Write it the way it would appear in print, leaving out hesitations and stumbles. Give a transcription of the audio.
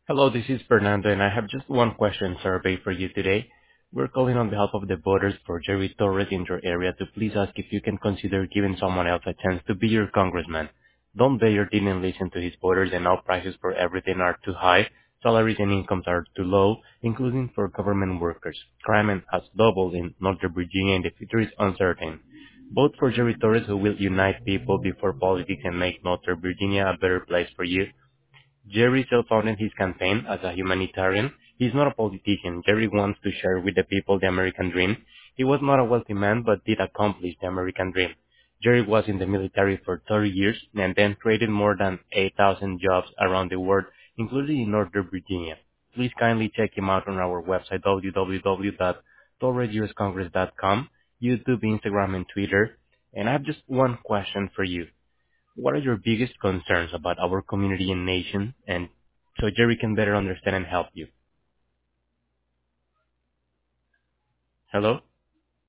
Hello, this is Fernando, and I have just one question survey for you today. We're calling on behalf of the voters for Jerry Torres in your area to please ask if you can consider giving someone else a chance to be your congressman. Don Bayer didn't listen to his voters, and now prices for everything are too high, salaries and incomes are too low, including for government workers. Crime has doubled in Northern Virginia, and the future is uncertain. Vote for Jerry Torres, who will unite people before politics and make Northern Virginia a better place for you. Jerry self-founded his campaign as a humanitarian. He's not a politician. Jerry wants to share with the people the American dream. He was not a wealthy man, but did accomplish the American dream. Jerry was in the military for 30 years and then created more than 8,000 jobs around the world, including in Northern Virginia. Please kindly check him out on our website, www.torresuscongress.com, YouTube, Instagram, and Twitter. And I have just one question for you. What are your biggest concerns about our community and nation, and so Jerry can better understand and help you? Hello?